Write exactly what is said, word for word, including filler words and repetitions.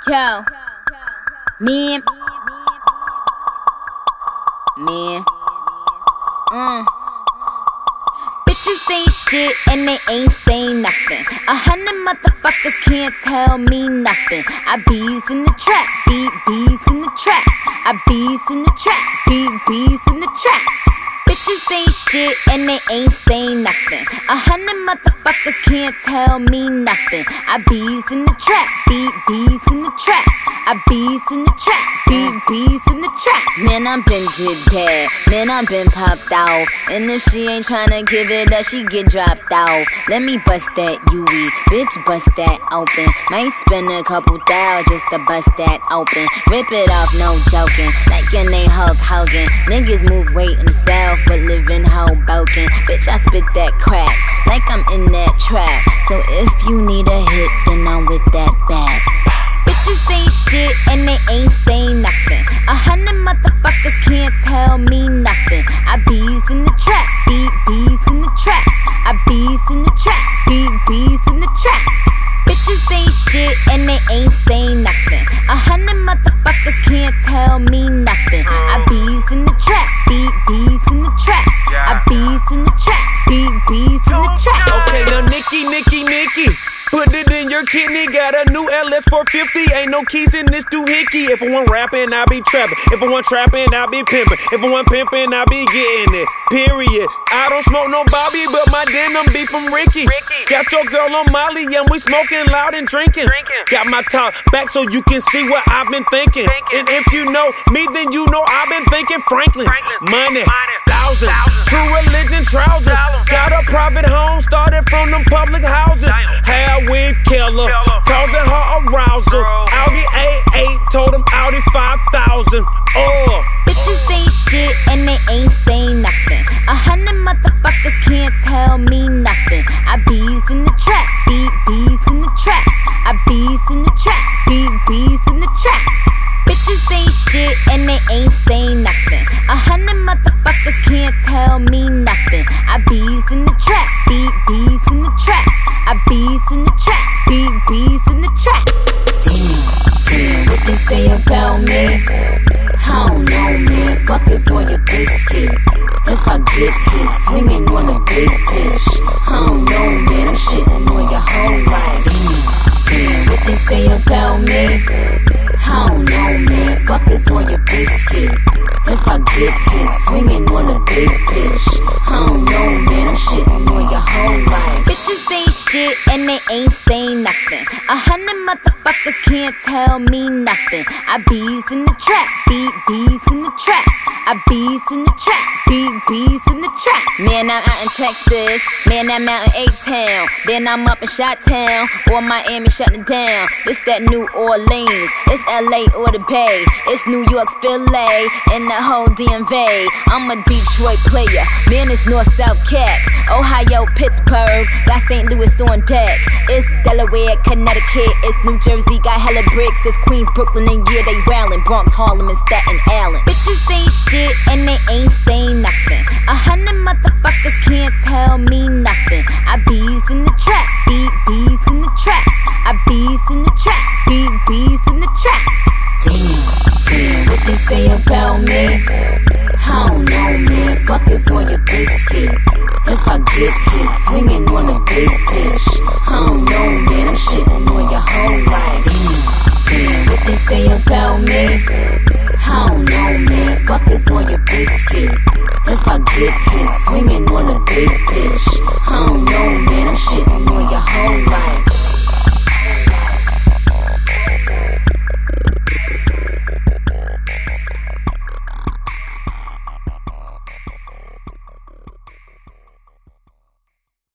Yo, me and man, mm. Bitches ain't shit and they ain't saying nothing. A hundred motherfuckers can't tell me nothing. I bees in the trap, beat bees in the trap. I bees in the trap, beat bees in the trap. Bitches ain't shit and they ain't saying nothing. A hundred motherfuckers can't tell me nothing. I bees in the trap, beat bees in the trap. I bees in the trap, beat bees in the trap. Man, I'm been did that. Man, I'm been popped off. And if she ain't tryna give it up, she get dropped off. Let me bust that U E, bitch, bust that open. Might spend a couple thou just to bust that open. Rip it off, no joking. Like your name Hulk Hogan. Niggas move weight in the south, but live in Hoboken. Bitch, I spit that crack like I'm in that trap. So if you need a hit, then I'm with that bag. Bitches ain't shit and they ain't saying nothing. A hundred motherfuckers can't tell me nothing. I bees in the trap, beat bees in the trap. I bees in the trap, beat bees in the trap. Bitches ain't shit and they ain't saying nothing. A hundred motherfuckers can't tell me nothing. I bees in the trap, beat bees in the trap. I bees in the trap, beat bees in the trap. Okay, now Nikki, Nikki, Nikki, put it in your kidney. Got a new L S four fifty. Ain't no keys in this doohickey. If I want rapping, I be trapping. If I want trapping, I be pimping. If I want pimping, I be getting it. Period. I don't smoke no Bobby, but my denim be from Ricky. Ricky. Got your girl on Molly, and we smoking loud and drinking. drinking. Got my top back so you can see what I've been thinking. thinking. And if you know me, then you know I've been thinking Franklin. Franklin. Money, Money. thousands. Thousands. True religion trousers. Thousands. Got a private home, started from them public houses. Damn. Hair weave killer, killer. Causing her arousal. Bro. Audi A eight, told him Audi five thousand. Oh. Bitches ain't shit and they ain't saying nothing. A hundred motherfuckers can't tell me nothing. I bees in the trap, beat bees in the trap. I bees in the trap, beat bees in the trap. Bitches ain't shit and they ain't saying nothing. A hundred motherfuckers can't tell me nothing. I bees in the trap, beat bees in the trap. I bees in the trap, beat bees in the trap. Damn, damn, what they say about me? I don't know, man. Fuck is on your biscuit. If I get hit, swinging on a big bitch. I don't know, man. I'm shitting on your whole life. Damn, damn, what they say about me? I don't know, man. Fuck is on your biscuit. If I get hit, swinging on a big bitch. I don't know, man. I'm shitting on your whole life. Bitches ain't shit and they ain't saying nothing. A hundred motherfuckers can't tell me nothing. I bees in the trap, beat bees in the trap. I bees in the trap, beat bees in the trap. Man, I'm out in Texas. Man, I'm out in A-Town. Then I'm up in Chi-Town or Miami shutting down. It's that New Orleans. It's L A or the Bay. It's New York, Philly, and the whole D M V. I'm a Detroit player. Man, it's North-South Cat. Ohio, Pittsburgh. Got Saint Louis on deck. It's Delaware, Connecticut. It's New Jersey. Got hella bricks. It's Queens, Brooklyn, and yeah, they wildin'. Bronx, Harlem, and Staten Island. Bitches ain't shit and they ain't saying nothing. A hundred motherfuckers can't tell me nothing. I bees in the trap, beat bees in the trap. I bees in the trap, beat bees in the trap. Damn, damn, what they say about me? I don't know, man. Fuck is on your biscuit. If I get hit, swinging on a big bitch. I don't know, man. I'm shitting on your whole life. Damn, damn, what they say about me? I don't know, man. Fuck is on your biscuit. If I get hit, swinging on a big bitch. I don't know,